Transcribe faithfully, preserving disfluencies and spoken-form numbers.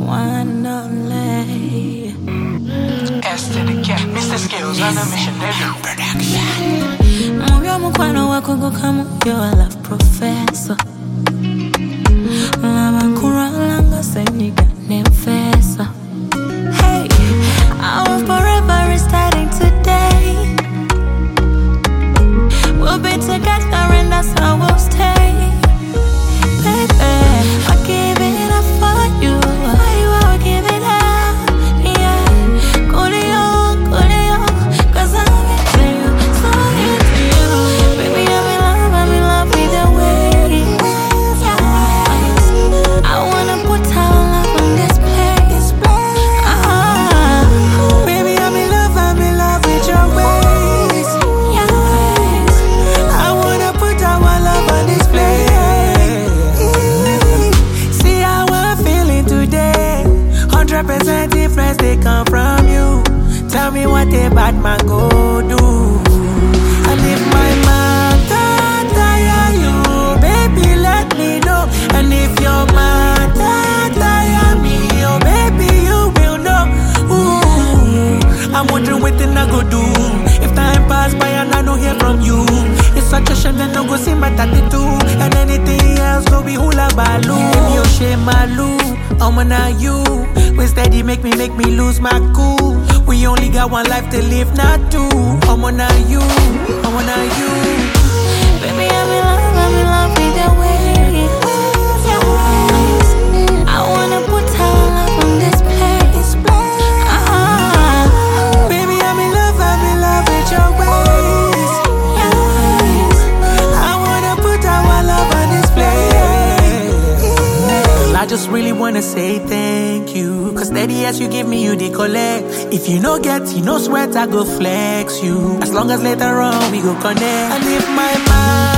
one only. S to the cat, Mister Skills on a mission, every production. Moyo mukwano wako kama yo la professor. Lama kuralanga senyiga nemfesa. Hey, our forever is starting today. We'll be together and that's how we'll stay. Baby, I give it up for you. Why you all give it up? Yeah, go to you, go to you, cause I'm into you, so into you. Baby, I'm in love, I'm in love with the way. Yeah, I wanna put our love on display. Uh-huh. Baby, I'm in love, I'm in love with your ways. Yeah, I wanna put our love on display. See how I'm feeling today. Hundred percent difference they come from you. Tell me what a bad man go do. And if my man can't tire you, baby, let me know. And if your man can't tire me, oh baby, you will know. Ooh, I'm wondering what then I go do. If time pass by and I don't hear from you, it's such a shame that no go see my tattoo. And anything else go be hula baloo. If you shame my loo, I'm gonna you. We steady make me, make me lose my cool. We only got one life to live, not two. I'm gonna you, I'm gonna you. baby, I'm in love, I'm in love with the way. Yeah, I wanna put our love on display. Uh-huh. Baby, I'm in love, I'm in love with your ways. Yeah, I wanna put our love on display. I just really wanna say thank you. Cause steady as you give me, you dey collect. If you no get, you no sweat, I go flex you. As long as later on we go connect. And if my mind